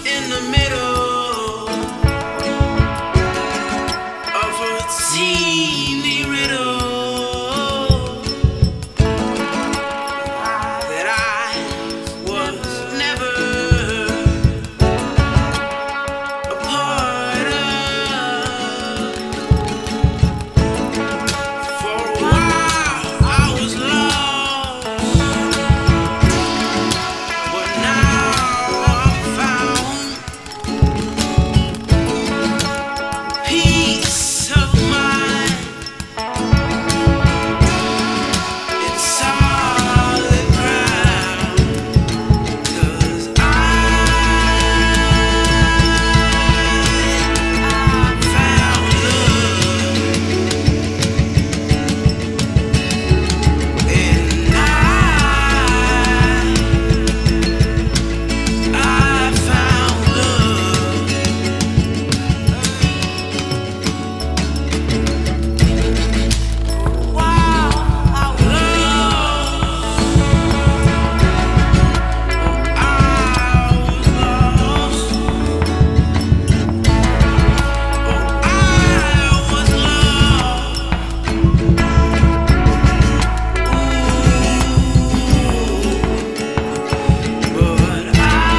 in the middle of a teeny riddle that I was never a part of. For a while I was lost, but now I've found peace of mind in solid ground. 'Cause I found love, and I found love. Wow, I was lost. I was lost. I was lost. But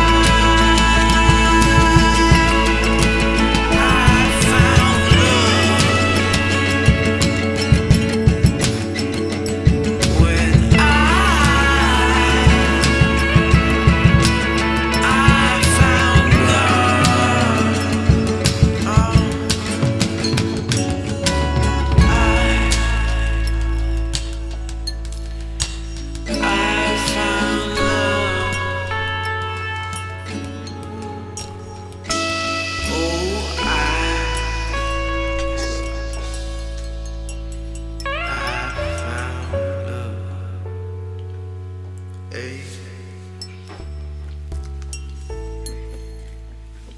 I found love when I found love. I found love. Oh, I found love. Hey.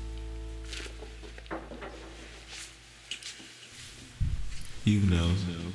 You know.